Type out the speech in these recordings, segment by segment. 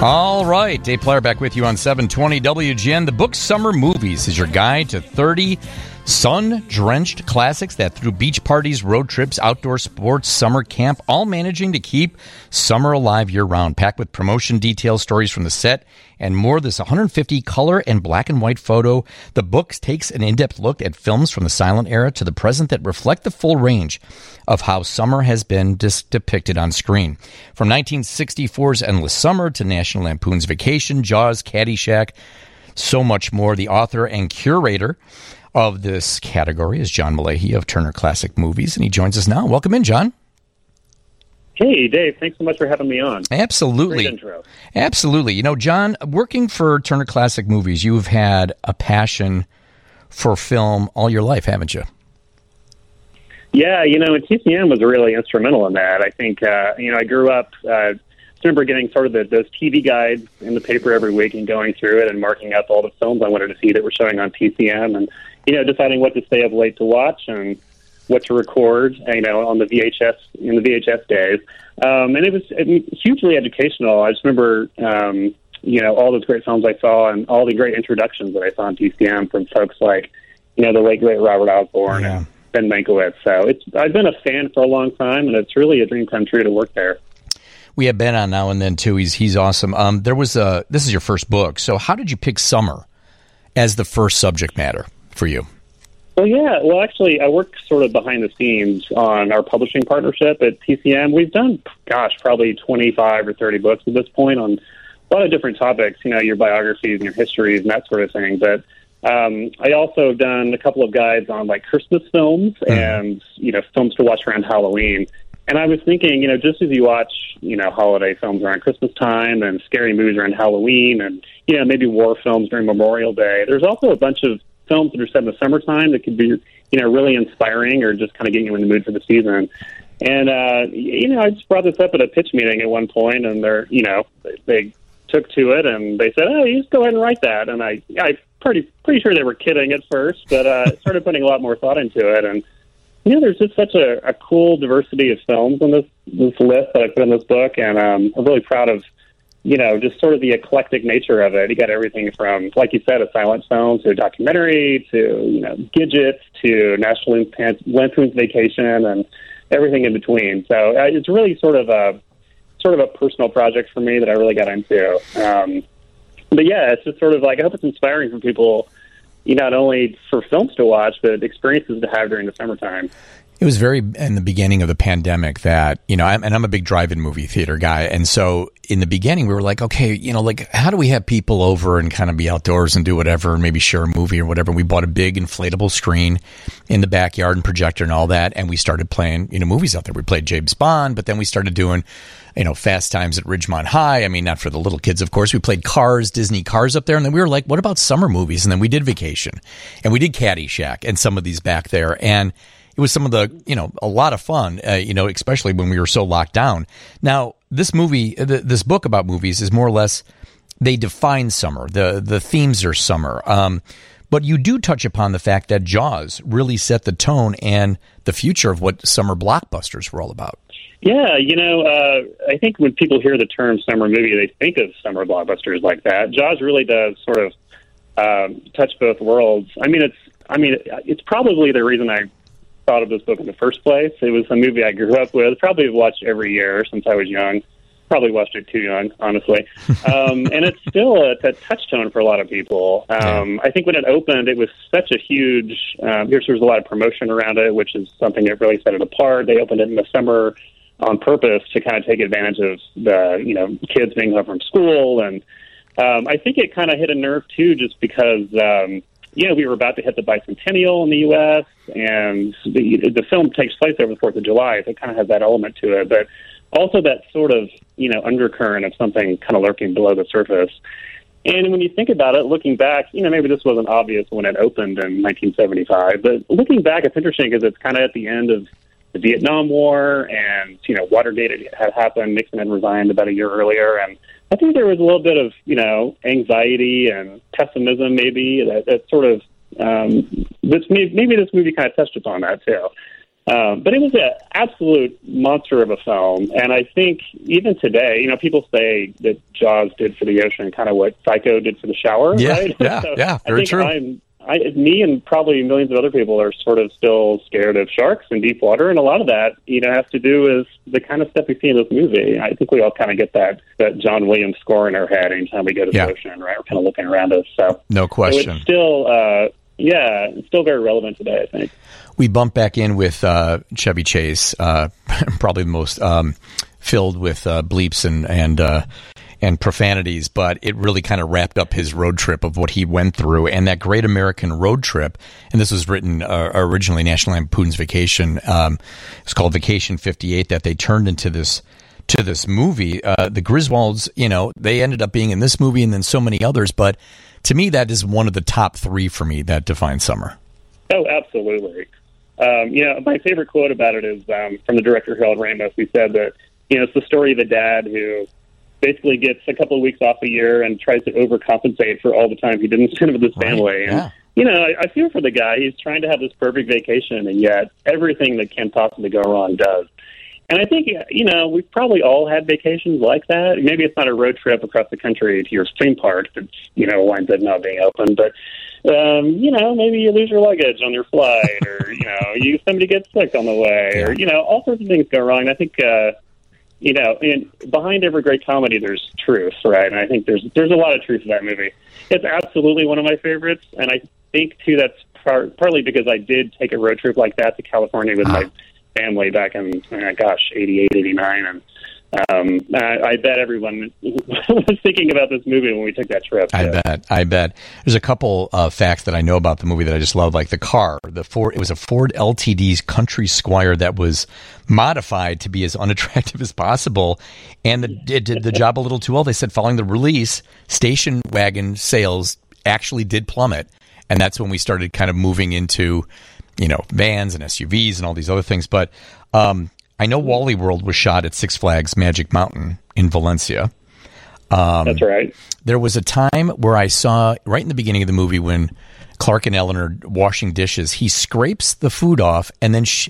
All right, Dave Plyer back with you on 720 WGN. The book Summer Movies is your guide to 30 sun-drenched classics that through beach parties, road trips, outdoor sports, summer camp, all managing to keep summer alive year-round. Packed with promotion details, stories from the set, and more. This 150 color and black and white photo. The book takes an in-depth look at films from the silent era to the present that reflect the full range of how summer has been depicted on screen. From 1964's Endless Summer to National Lampoon's Vacation, Jaws, Caddyshack, so much more. The author and curator of this category is John Mullehy of Turner Classic Movies, and he joins us now. Welcome in, John. Hey, Dave. Thanks so much for having me on. Absolutely. Great intro. Absolutely. You know, John, working for Turner Classic Movies, you've had a passion for film all your life, haven't you? Yeah, and TCM was really instrumental in that. I think, I grew up, I remember getting sort of those TV guides in the paper every week and going through it and marking up all the films I wanted to see that were showing on TCM and, deciding what to stay up late to watch and what to record, on the VHS, in the VHS days. And it was hugely educational. I just remember, all those great films I saw and all the great introductions that I saw on TCM from folks like, the late, great Robert Osborne and Ben Mankiewicz. So I've been a fan for a long time, and it's really a dream come true to work there. We have Ben on now and then, too. He's awesome. This is your first book. So how did you pick summer as the first subject matter for you? Well, actually, I work sort of behind the scenes on our publishing partnership at TCM. We've done, probably 25 or 30 books at this point on a lot of different topics, your biographies and your histories and that sort of thing. But I also have done a couple of guides on, Christmas films and, films to watch around Halloween. And I was thinking, just as you watch, holiday films around Christmas time and scary movies around Halloween and, maybe war films during Memorial Day, there's also a bunch of films that are set in the summertime that could be, really inspiring or just kind of getting you in the mood for the season. And, I just brought this up at a pitch meeting at one point, and they took to it and they said, "Oh, you just go ahead and write that." And I pretty sure they were kidding at first, but started putting a lot more thought into it. And there's just such a cool diversity of films in this list that I put in this book, and I'm really proud of just sort of the eclectic nature of it. You got everything from, like you said, a silent film to a documentary to, Gidgets to National Lampoon's Vacation and everything in between. So it's really sort of a personal project for me that I really got into. But yeah, it's just sort of I hope it's inspiring for people, not only for films to watch, but experiences to have during the summertime. It was very in the beginning of the pandemic that, I'm a big drive-in movie theater guy. And so in the beginning, we were like, okay, how do we have people over and kind of be outdoors and do whatever and maybe share a movie or whatever? We bought a big inflatable screen in the backyard and projector and all that. And we started playing, movies out there. We played James Bond, but then we started doing, Fast Times at Ridgemont High. I mean, not for the little kids, of course. We played Cars, Disney Cars up there. And then we were like, what about summer movies? And then we did Vacation and we did Caddyshack and some of these back there. And it was some of the, a lot of fun, especially when we were so locked down. Now, this book about movies is more or less, they define summer. The themes are summer. But you do touch upon the fact that Jaws really set the tone and the future of what summer blockbusters were all about. Yeah, I think when people hear the term summer movie, they think of summer blockbusters like that. Jaws really does sort of touch both worlds. It's probably the reason I thought of this book in the first place. It was a movie I grew up with, probably watched every year since I was young. Probably watched it too young, honestly. And it's still a touchstone for a lot of people. I think when it opened, it was such a huge, there was a lot of promotion around it, which is something that really set it apart. They opened it in the summer on purpose to kind of take advantage of the, kids being home from school. And I think it kind of hit a nerve too, just because, we were about to hit the bicentennial in the U.S., and the film takes place over the 4th of July, so it kind of has that element to it. But also that sort of, undercurrent of something kind of lurking below the surface. And when you think about it, looking back, maybe this wasn't obvious when it opened in 1975, but looking back, it's interesting because it's kind of at the end of the Vietnam War, and, Watergate had happened. Nixon had resigned about a year earlier, and I think there was a little bit of, anxiety and pessimism maybe that sort of, this movie kind of touched upon that too. But it was an absolute monster of a film, and I think even today, people say that Jaws did for the ocean kind of what Psycho did for the shower, yeah, right? Yeah, very true. Me and probably millions of other people are sort of still scared of sharks in deep water, and a lot of that, has to do with the kind of stuff we see in this movie. I think we all kind of get that John Williams score in our head anytime we go to the ocean, right? We're kind of looking around us. So no question. So it's still, it's still very relevant today, I think. We bump back in with Chevy Chase, probably the most filled with bleeps and profanities, but it really kind of wrapped up his road trip of what he went through. And that Great American Road Trip, and this was written originally National Lampoon's Vacation. It's called Vacation 58, that they turned into this movie. The Griswolds, they ended up being in this movie and then so many others. But to me, that is one of the top three for me that define summer. Oh, absolutely. My favorite quote about it is from the director, Harold Ramis. He said that, it's the story of the dad who basically gets a couple of weeks off a year and tries to overcompensate for all the time he didn't spend with his family. Right, and, I feel for the guy. He's trying to have this perfect vacation, and yet everything that can possibly go wrong does. And I think, we've probably all had vacations like that. Maybe it's not a road trip across the country to your theme park that, winds up not being open, but maybe you lose your luggage on your flight, or somebody gets sick on the way, or all sorts of things go wrong. And I think and behind every great comedy, there's truth, right? And I think there's a lot of truth in that movie. It's absolutely one of my favorites, and I think too that's partly because I did take a road trip like that to California with my family back in 88, 89, and I bet everyone was thinking about this movie when we took that trip. I bet. There's a couple facts that I know about the movie that I just love, like the car. It was a Ford LTD's Country Squire that was modified to be as unattractive as possible, and it did the job a little too well. They said following the release, station wagon sales actually did plummet, and that's when we started kind of moving into, vans and SUVs and all these other things. But I know Wally World was shot at Six Flags Magic Mountain in Valencia. That's right. There was a time where I saw, right in the beginning of the movie, when Clark and Ellen are washing dishes, he scrapes the food off, and then she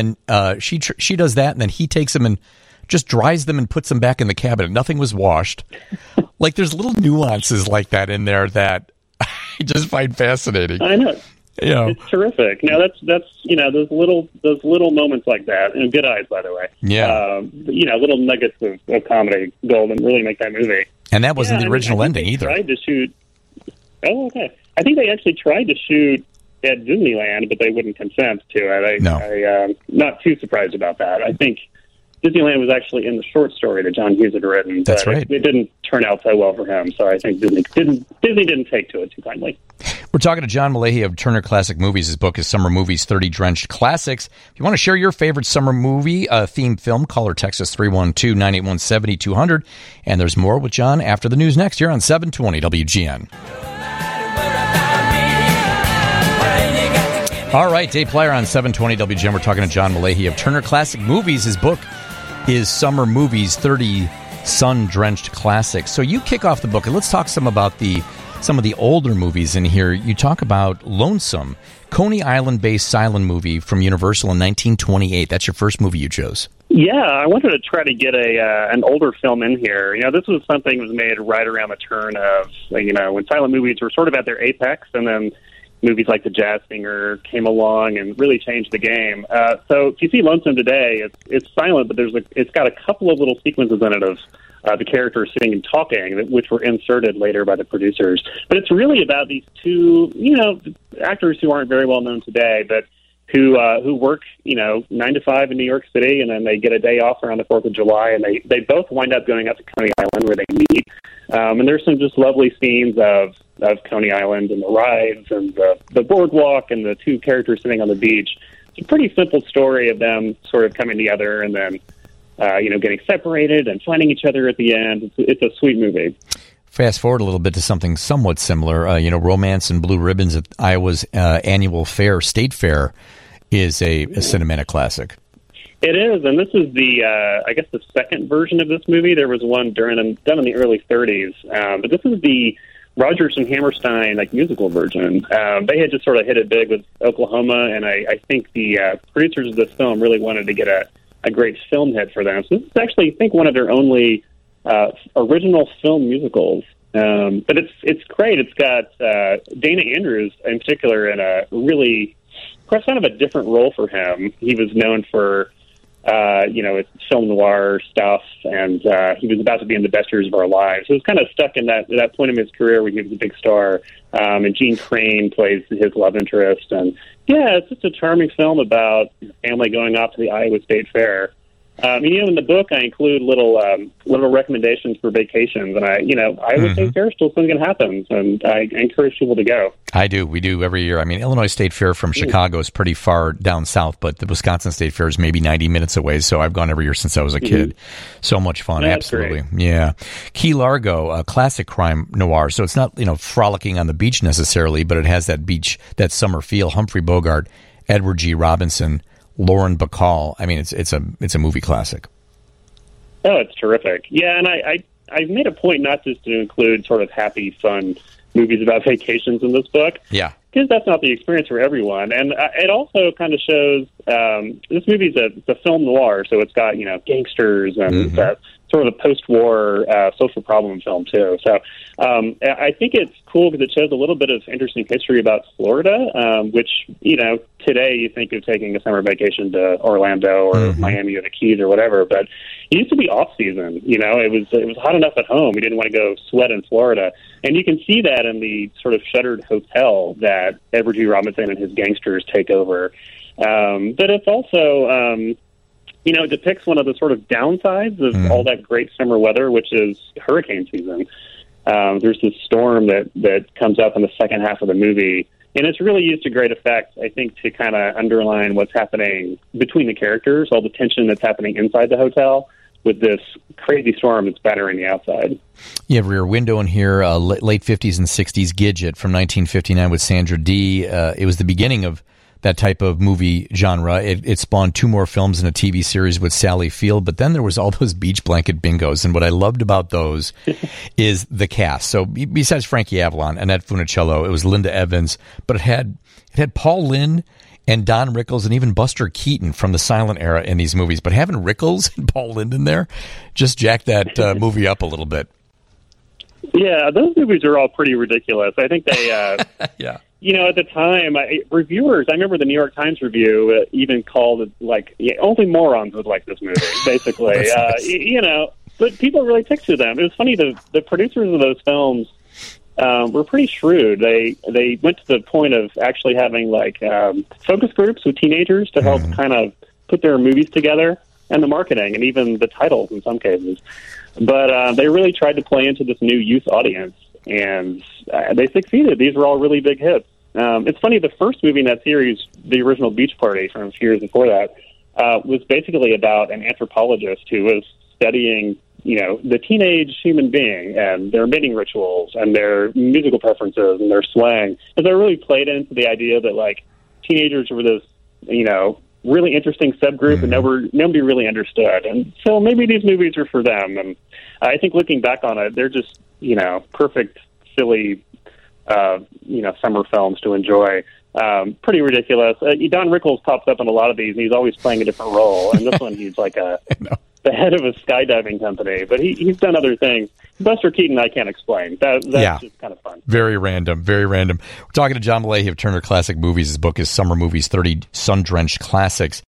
does that, and then he takes them and just dries them and puts them back in the cabinet. Nothing was washed. Like, there's little nuances like that in there that I just find fascinating. I know. It's terrific. Now that's those little moments like that, and good eyes, by the way. Yeah. Little nuggets of comedy gold and really make that movie. And that wasn't the original ending either. Tried to shoot. Oh, okay. I think they actually tried to shoot at Disneyland, but they wouldn't consent to it. I'm not too surprised about that. I think Disneyland was actually in the short story that John Hughes had written. That's right. It didn't turn out so well for him, so I think Disney didn't take to it too kindly. We're talking to John Mullahy of Turner Classic Movies. His book is Summer Movies, 30 Drenched Classics. If you want to share your favorite summer movie themed film, call or text us 312-981-7200. And there's more with John after the news next here on 720 WGN. All right, Dave Plyer on 720 WGN. We're talking to John Mullahy of Turner Classic Movies. His book is Summer Movies, 30 Sun-Drenched Classics. So you kick off the book, and let's talk some of the older movies in here. You talk about Lonesome, Coney Island-based silent movie from Universal in 1928. That's your first movie you chose. Yeah, I wanted to try to get an older film in here. This was something that was made right around the turn of, when silent movies were sort of at their apex, and then movies like The Jazz Singer came along and really changed the game. So if you see Lonesome today, it's silent, but it's got a couple of little sequences in it of the characters sitting and talking, which were inserted later by the producers. But it's really about these two, actors who aren't very well known today, but who work, 9 to 5 in New York City, and then they get a day off around the 4th of July, and they both wind up going up to Coney Island where they meet. And there's some just lovely scenes of Coney Island and the rides and the boardwalk and the two characters sitting on the beach. It's a pretty simple story of them sort of coming together and then, getting separated and finding each other at the end. It's a sweet movie. Fast forward a little bit to something somewhat similar. Romance and Blue Ribbons at Iowa's annual fair, State Fair, is a cinematic classic. It is, and this is the second version of this movie. There was one done in the early 30s, but this is the Rodgers and Hammerstein musical version. They had just sort of hit it big with Oklahoma, and I think the producers of this film really wanted to get a great film hit for them. So this is actually, I think, one of their only original film musicals. But it's great. It's got Dana Andrews in particular in a really kind of a different role for him. He was known for it's film noir stuff, and he was about to be in The Best Years of Our Lives. So he was kind of stuck in that point in his career where he was a big star. And Gene Crane plays his love interest, and it's just a charming film about family going off to the Iowa State Fair. In the book, I include little recommendations for vacations, and Iowa State Fair still something happens, and I encourage people to go. I do. We do every year. I mean, Illinois State Fair from Chicago is pretty far down south, but the Wisconsin State Fair is maybe 90 minutes away, so I've gone every year since I was a kid. So much fun. That's absolutely. Great. Yeah. Key Largo, a classic crime noir, so it's not, frolicking on the beach necessarily, but it has that summer feel. Humphrey Bogart, Edward G. Robinson, Lauren Bacall. I mean, it's a movie classic. Oh, it's terrific. Yeah, and I've made a point not just to include sort of happy, fun movies about vacations in this book. Yeah. Because that's not the experience for everyone. And it also kind of shows this movie's a film noir, so it's got, gangsters and sort of a post-war social problem film, too. So I think it's cool because it shows a little bit of interesting history about Florida, which, today you think of taking a summer vacation to Orlando or Miami or the Keys or whatever, but it used to be off-season. It was hot enough at home. We didn't want to go sweat in Florida. And you can see that in the sort of shuttered hotel that Edward G. Robinson and his gangsters take over. But it's also... it depicts one of the sort of downsides of all that great summer weather, which is hurricane season. There's this storm that comes up in the second half of the movie, and it's really used to great effect, I think, to kind of underline what's happening between the characters, all the tension that's happening inside the hotel with this crazy storm that's battering the outside. You have Rear Window in here, late 50s and 60s Gidget from 1959 with Sandra Dee. It was the beginning of that type of movie genre. It spawned 2 more films and a TV series with Sally Field, but then there was all those beach blanket bingos, and what I loved about those is the cast. So besides Frankie Avalon, Annette Funicello, it was Linda Evans, but it had Paul Lynde and Don Rickles and even Buster Keaton from the silent era in these movies. But having Rickles and Paul Lynde in there just jacked that movie up a little bit. Yeah, those movies are all pretty ridiculous. I think they... yeah. At the time, reviewers, I remember the New York Times review even called it, only morons would like this movie, basically. Nice. But people really took to them. It was funny, the producers of those films were pretty shrewd. They went to the point of actually having, focus groups with teenagers to help kind of put their movies together, and the marketing, and even the titles in some cases. But they really tried to play into this new youth audience, and they succeeded. These were all really big hits. It's funny, the first movie in that series, the original Beach Party from a few years before that, was basically about an anthropologist who was studying, the teenage human being and their mating rituals and their musical preferences and their slang. And they really played into the idea that, teenagers were this, really interesting subgroup and nobody really understood. And so maybe these movies are for them. And I think looking back on it, they're just, perfect, silly, summer films to enjoy. Pretty ridiculous. Don Rickles pops up in a lot of these, and he's always playing a different role. And this one, he's like the head of a skydiving company, but he's done other things. Buster Keaton, I can't explain. That's just kind of fun. Very random. We're talking to John Mullahy of Turner Classic Movies. His book is Summer Movies, 30 Sun-Drenched Classics.